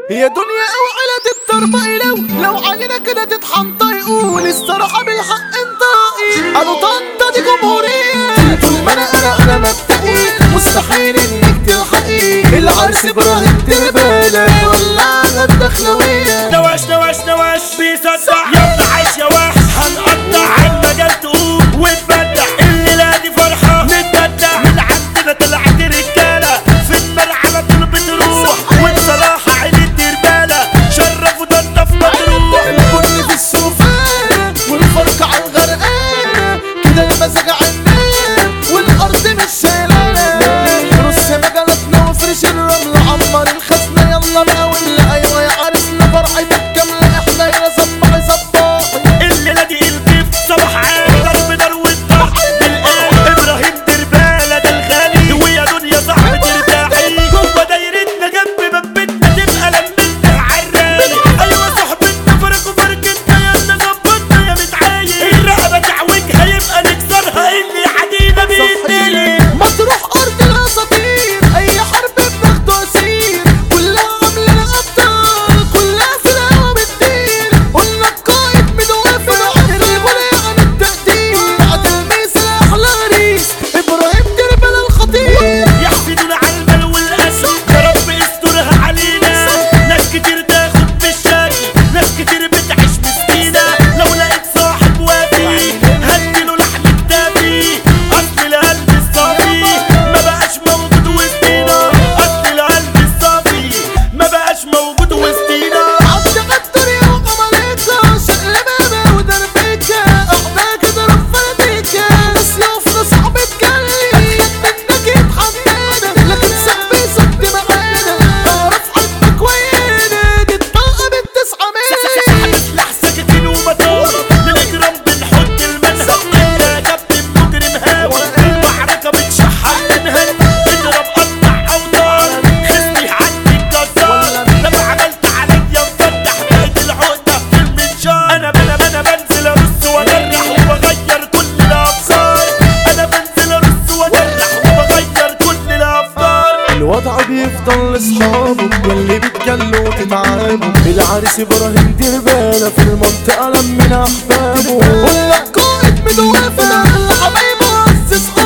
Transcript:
يا دنيا اوعى تتربقي لو علينا كده تتحنطق يقول الصراحة بالحق انطقي ابو طنطا دي جمهورية طول ما انا مبدئي مستحيل انك تلحقي العرس ابراهيم تربالة ولعنا الدخلوية نواش بيصدع يلا عايش يا وحش هنقطع المجال تقوم وتبدع الليلة دي فرحة نتبدع من عندنا طلعت رجالة في المرعى على طول بتروح وبصراحة عيلة دربالة شرفوا طنطا في مطروح البن في السوفانة والفرق على الغرقانة كده المزاج عنان والارض مش شايلانة رص مجالاتنا وفرش الرمل عمر الخزنة يلا بقى واللي ايوه يا عرسنا فرحتك كاملة احنا يا صباحي الليلة دي الضيف صباح عام ضرب دار والضغط بالقلب ابراهيم دربالة ده الغالي ويا دنيا صاحبة ترتاحي جوه دايرتنا جنب باب بيتنا تبقى لمتنا عالرالي ايوه صاحبتنا فرق وفرقتنا يلا ظبطنا يا متعايق الرقبة تعوجها يبقى نكسرها اللي حدينا بيديلي مطروح ارض الاساطير اي حرب بناخده اسير كلها عامله ابطال كلها في الهوا بتطير قلنا القائد مدوافر الغنى عن التقدير بعد الميس احلى عريس ابراهيم دربالة الخطير يحسدونا على المال والاسد يا رب استرها علينا ناس كتير تاخد بالشكل ناس كتير بتعيش مسكينه لو لقيت صاحب وافي هديله لحم كتافي اصل القلب الصافي ما بقاش موجود وسطينا اصل القلب الصافي ما بقاش موجود وسطينا عبد الدنيا وقمرتها شقلبة ودربكة احنا كده رفلتك ناس يوفنا صعب تجلي منك يتحمانا لكن صاحبي صد معانا اعرف قلبك وينك الطاقة بالتسعة مية سلاح سكاكين ومطار للاجرام بنحط المنهج انت كابتن مجرم هاوي المعركه بتشحن منهج اضرب قطع اوتار خصمي عندي الجزار لما عملت عليا مفتح بقيت العقده في المنشار انا بنزل ارص وادرح وبغير كل الافكار انا بنزل ارص وادرح وبغير كل الافكار الوضع بيفضل لاصحابه ياللي بتجلوا وتتعبوا العريس ابراهيم دربالة في المنطقة لمنا احبابه قلنا القائد مدوافر الحبايب وعز صحابه